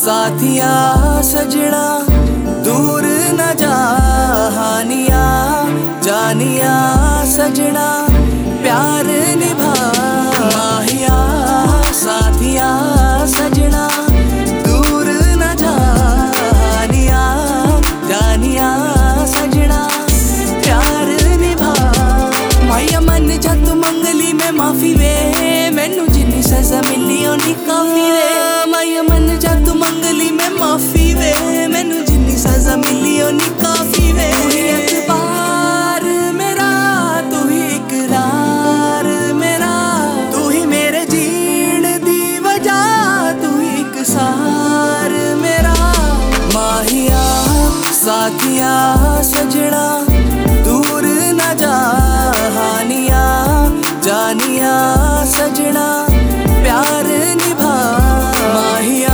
साथिया सजना दूर न जा, हानिया जानिया सजना प्यार निभा। माहिया साथिया सजना दूर न जा, हानिया जानिया सजना प्यार निभा। माया मन जत मंगली में माफी वे, मैनू जिन्नी सजा मिली ओनी काफी वे। माया मन जत मंगली में माफी वे, मैनू जिन्नी सजा मिली ओनी काफी वे। तू ही एतबार मेरा, तू ही इकरार मेरा, तू ही मेरे जीण दी वजह, तू ही एक सार मेरा। माहिया साथिया सजना दूर न जा, हानिया जानिया सजना प्यार निभा। माहिया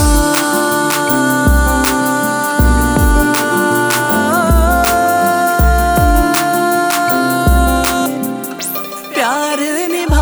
प्यार निभा।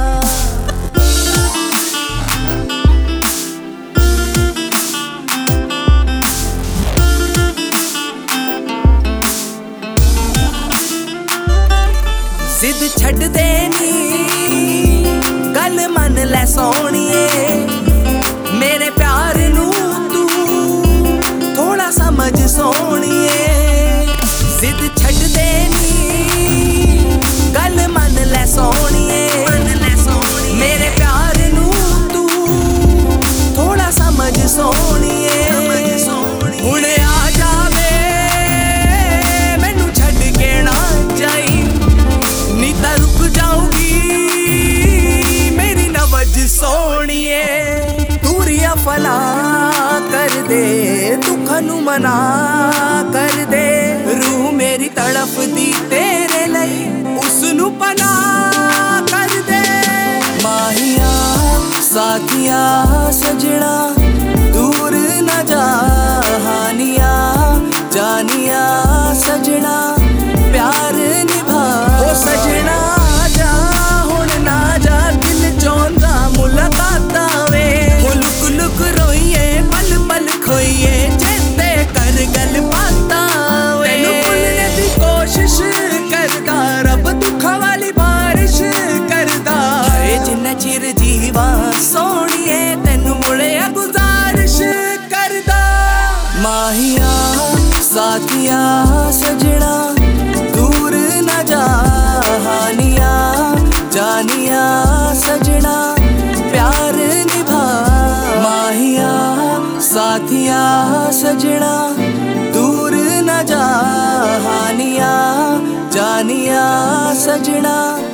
जिद छड़ देनी गल मन लै सोहणिए, मेरे प्यार नू तू थोड़ा समझ सोहणिए। जिद छड़ देनी गल मन लै सोहणिए, मेरे प्यार नू तू थोड़ा समझ सोहणिए। हुण आ जावे मैनू छड़ के ना जाई, नी तां रुक जाऊंगी मेरी नवज सोहणिए। दूरियां फला कर दे, दुख नू मना कर दे, रूह मेरी तड़फ दी तेरे लई उस नू पना कर दे। माहिया साथिया सजना दूर न जा, हानिया जानिया सजना प्यार निभा। ओ सजना जा हुण ना जा, दिल चाहुंदा मुलाकातां वे। ओ लुक लुक रोइए पल पल खोइए, चेते कर गल बातां वे। तैनू भुलने दी कोशिश करदा, रब दुखां वाली बारिश करदा। हाए जिन्ना चिर जीवा सोहणिए, तैनू मुड़िया गुजारिश करदा। माहिया साथिया सजना दूर न जा, हानिया जानिया सजना प्यार निभा। माहिया साथिया सजना दूर न जा, हानिया जानिया सजना